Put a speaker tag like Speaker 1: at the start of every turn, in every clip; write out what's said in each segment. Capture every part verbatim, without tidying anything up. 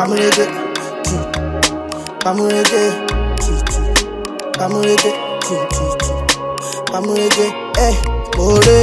Speaker 1: Pamurege, Pamurege, Pamurege, Pamurege, eh, Ore,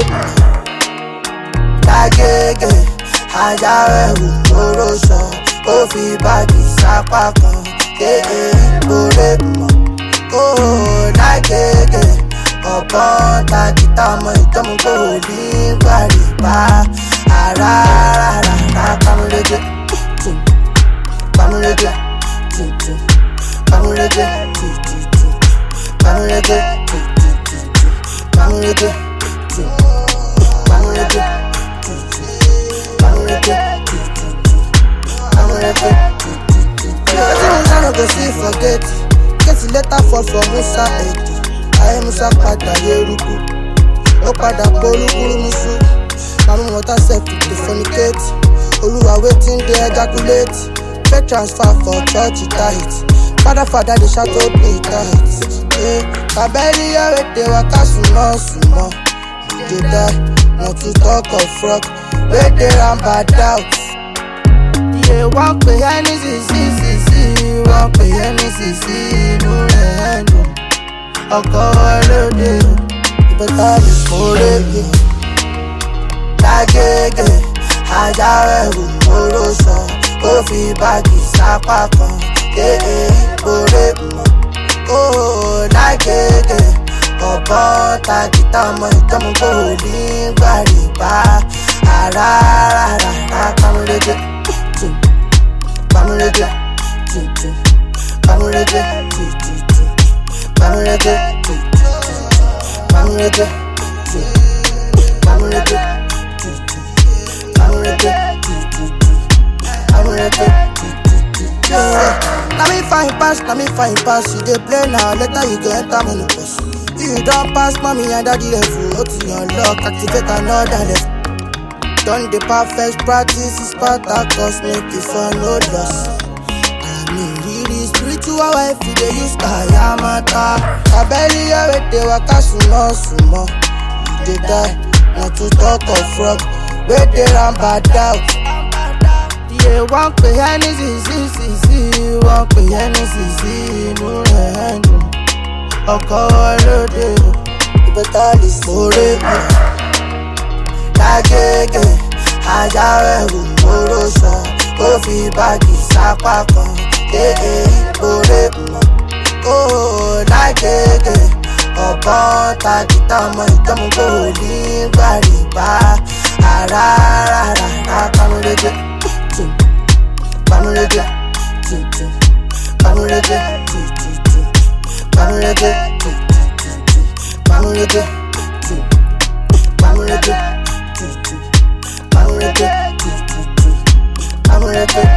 Speaker 1: Tagege, Hajarewu, Oroso, Ofi Bagi, Sapakan, eh, eh, Ore, oh, Tagege, Ọ̀pọ̀ tàkìtà ọmọ ìjọmọ̀ kò ní gbàrígbà, àràràrà, Pamurege. Pamurege, Pamurege, Pamurege, Pamurege, Pamurege, Pamurege, Pamurege. Nothing I no go see forget. Get the letter fall from Musa head. I Musa pada yeruku. O pada polukuru musu. Mama water self to fornicate. Oluwa waiting dey ejaculate. Fake transfer for church tight. Father, father, they shout out me tight. Eh, Kabeli ya wete waka sumo sumo. They die, not to talk of frog. Where they ran bad out. Yeah, one pay any si si si si. One pay any si si. No rendo. Oko alode. You better be for it. Tagege, Hajarewu, Oroso. Ofi Bagi, Sapakan, eh, eh, Ore, oh, Nagege, Ọ̀pọ̀ tàkìtà ọmọ ìjọmọ̀ kò ní gbàrígbà, àràràrà, Pamurege, Pamurege, Pamurege, Pamurege, Pamurege, Pamurege, Pamurege. Now me fine pass, now me fine pass. You dey play now, later you go enter menopause. You don't pass mommy and daddy level. O T unlock, activate another level. Done the perfect practice, is part of cosmetic for no loss. I mean really spiritual wife, you dey use kayamata. Kabeli ya wete waka sumo sumo. You dey die, not to talk of frog. Where they ran bad out. Yeah, one pay any si si si si. One pay any si si. No rendo. Oko alode. You better listen. Ore, Tagege, Hajarewu, Oroso, Ofi Bagi, Sapakan, eh eh, Ore, oh, Tagege, Ọ̀pọ̀ tàkìtà ọmọ ìjọmọ̀ kò ní gbàrígbà, àràràrà, Pamurege. Pamurege, Pamurege, Pamurege, Pamurege, Pamurege, Pamurege, Pamurege.